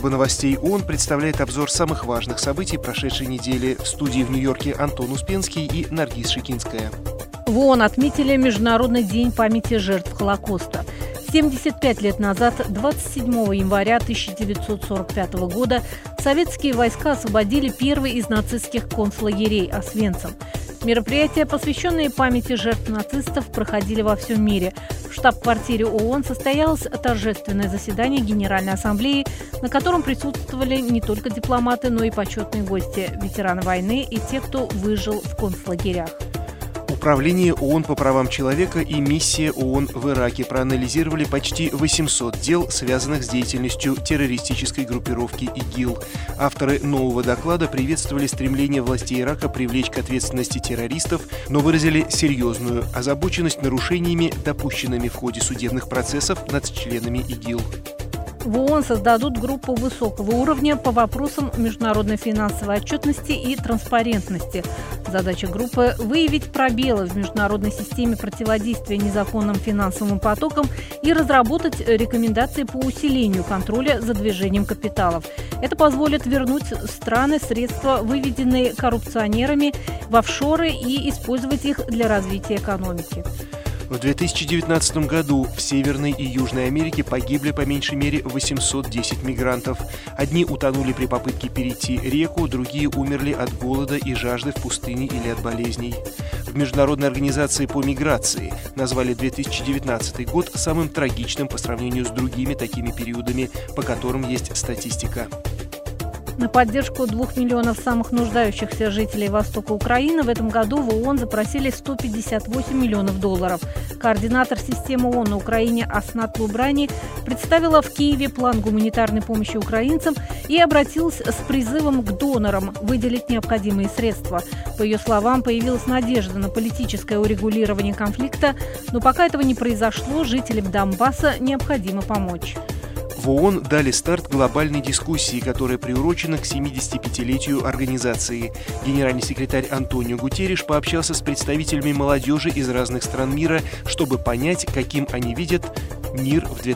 Служба новостей ООН представляет обзор самых важных событий прошедшей недели. В студии в Нью-Йорке Антон Успенский и Наргиз Шикинская. В ООН отметили Международный день памяти жертв Холокоста. 75 лет назад, 27 января 1945 года, советские войска освободили первый из нацистских концлагерей Освенцим. Мероприятия, посвященные памяти жертв нацистов, проходили во всем мире. В штаб-квартире ООН состоялось торжественное заседание Генеральной Ассамблеи, на котором присутствовали не только дипломаты, но и почетные гости, ветераны войны и те, кто выжил в концлагерях. Управление ООН по правам человека и миссия ООН в Ираке проанализировали почти 800 дел, связанных с деятельностью террористической группировки ИГИЛ. Авторы нового доклада приветствовали стремление властей Ирака привлечь к ответственности террористов, но выразили серьезную озабоченность нарушениями, допущенными в ходе судебных процессов над членами ИГИЛ. В ООН создадут группу высокого уровня по вопросам международной финансовой отчетности и транспарентности. Задача группы – выявить пробелы в международной системе противодействия незаконным финансовым потокам и разработать рекомендации по усилению контроля за движением капиталов. Это позволит вернуть в страны средства, выведенные коррупционерами, в офшоры и использовать их для развития экономики. В 2019 году в Северной и Южной Америке погибли по меньшей мере 810 мигрантов. Одни утонули при попытке перейти реку, другие умерли от голода и жажды в пустыне или от болезней. В Международной организации по миграции назвали 2019 год самым трагичным по сравнению с другими такими периодами, по которым есть статистика. На поддержку 2 миллионов самых нуждающихся жителей Востока Украины в этом году в ООН запросили $158 миллионов. Координатор системы ООН на Украине Аснат Лубрани представила в Киеве план гуманитарной помощи украинцам и обратилась с призывом к донорам выделить необходимые средства. По ее словам, появилась надежда на политическое урегулирование конфликта, но пока этого не произошло, жителям Донбасса необходимо помочь. В ООН дали старт глобальной дискуссии, которая приурочена к 75-летию организации. Генеральный секретарь Антонио Гутерриш пообщался с представителями молодежи из разных стран мира, чтобы понять, каким они видят мир в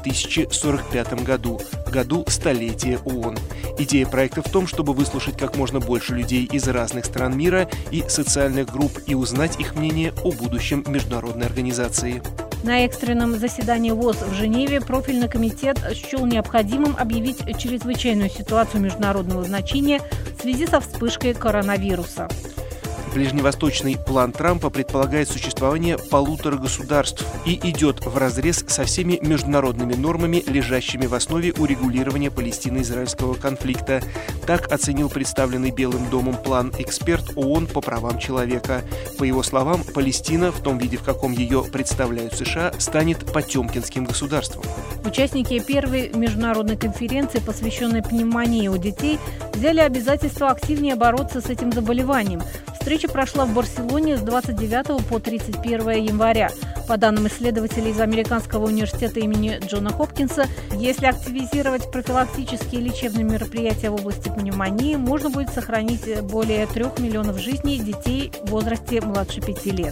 2045 году, году столетия ООН. Идея проекта в том, чтобы выслушать как можно больше людей из разных стран мира и социальных групп и узнать их мнение о будущем международной организации. На экстренном заседании ВОЗ в Женеве профильный комитет счел необходимым объявить чрезвычайную ситуацию международного значения в связи со вспышкой коронавируса. Ближневосточный план Трампа предполагает существование 1,5 государств и идет вразрез со всеми международными нормами, лежащими в основе урегулирования палестино-израильского конфликта. Так оценил представленный Белым домом план эксперт ООН по правам человека. По его словам, Палестина, в том виде, в каком ее представляют США, станет потемкинским государством. Участники первой международной конференции, посвященной пневмонии у детей, взяли обязательство активнее бороться с этим заболеванием. Встреча прошла в Барселоне с 29 по 31 января. По данным исследователей из Американского университета имени Джона Хопкинса, если активизировать профилактические и лечебные мероприятия в области пневмонии, можно будет сохранить более 3 миллионов жизней детей в возрасте младше 5 лет.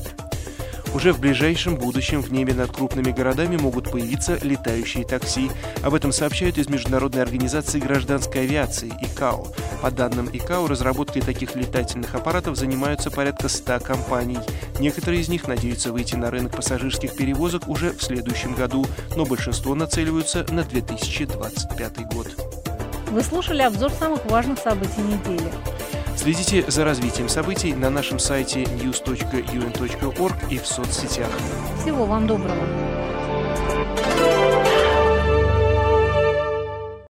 Уже в ближайшем будущем в небе над крупными городами могут появиться летающие такси. Об этом сообщают из Международной организации гражданской авиации ИКАО. По данным ИКАО, разработкой таких летательных аппаратов занимаются порядка 100 компаний. Некоторые из них надеются выйти на рынок пассажирских перевозок уже в следующем году, но большинство нацеливаются на 2025 год. Вы слушали обзор самых важных событий недели. Следите за развитием событий на нашем сайте news.un.org и в соцсетях. Всего вам доброго.